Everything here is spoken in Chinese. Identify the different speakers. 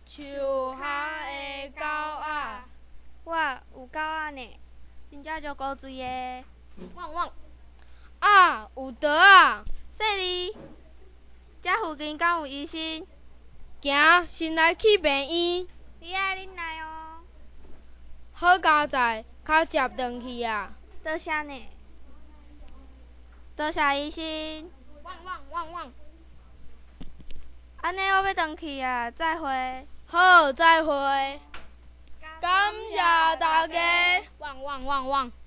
Speaker 1: 树下的狗仔，
Speaker 2: 我有狗仔呢，真正足古锥的。
Speaker 1: 汪汪！啊，有倒啊！
Speaker 2: 细丽，遮附近敢有医生？
Speaker 1: 行，先来去病院。
Speaker 2: 你爱恁来哦。
Speaker 1: 好佳哉，较接转去啊！
Speaker 2: 多谢呢，多谢医生。
Speaker 1: 汪汪汪汪！
Speaker 2: 安尼我要转去啊，再会。
Speaker 1: 好，再会。感谢大家。汪汪汪汪！